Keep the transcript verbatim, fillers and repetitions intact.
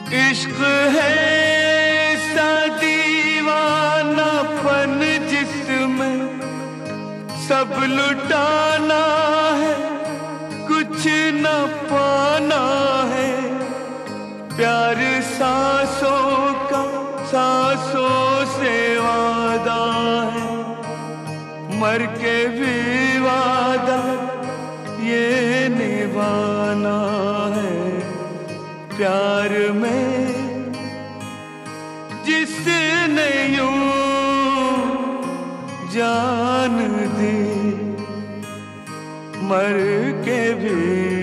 इश्क है सा दीवानापन जिसमें सब लुटाना है, कुछ न पाना है। प्यार सांसों का सांसों से वादा है, मर के भी वादा ये निभाना है। प्यार में जिसने यूं जान दी, मर के भी